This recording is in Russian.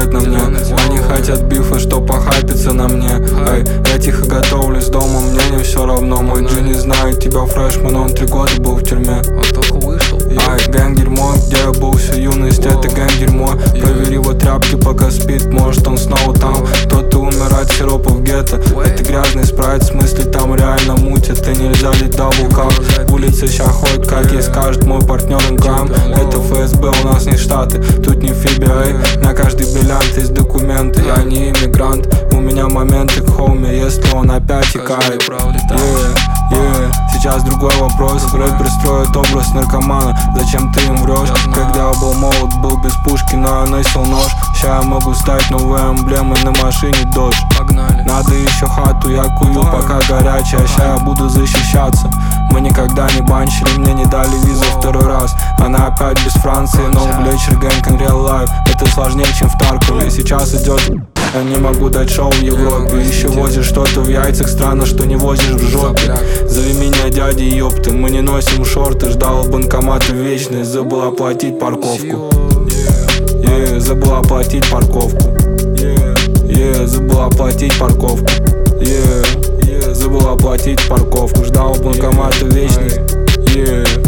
делать на мне. Они хотят бифа, что похайпиться на мне. Эй, я тихо готовлюсь дома, мне не все равно. Мой G не знает тебя, фрешман, он 3 года был в тюрьме. Он только вышел. Ай, гэнг дерьмо, где я был всю юность, это гэнг дерьмо. Проверь его тряпки, пока спит, может он снова там. Кто-то умер от сиропа в гетто. Это грязный спрайт, в смысле там реально мутит. И нельзя лить даблкап. Улица ща ходит, как ей скажет мой партнер МКМ. Это ФСБ, у нас не штаты, тут не ФБИ. На каждый бриллиант есть документы, я не иммигрант. У меня моменты к хоуме, если он опять икает. Сейчас другой вопрос. Рэпер строит образ наркомана. Зачем ты им врешь? Когда я был молод, был без пушки, но я носил нож. Ща я могу стать новой эмблемой на машине Dodge. Погнали. Надо еще хату, я кую, пока горячая. Ща я буду защищаться. Мы никогда не банчили, мне не дали визу второй раз. Она опять без Франции, но Блечер гэнг in real life. Это сложнее, чем в Таркове. Сейчас идет. Я не могу дать шоу в Европе. Еще возишь что-то в яйцах, странно, что не возишь в жопе. Зови меня дядя, ёпты, мы не носим шорты. Ждал банкомата вечность, забыл оплатить парковку. Забыл оплатить парковку. Забыл оплатить парковку. Забыл оплатить парковку. Ждал банкомата вечность.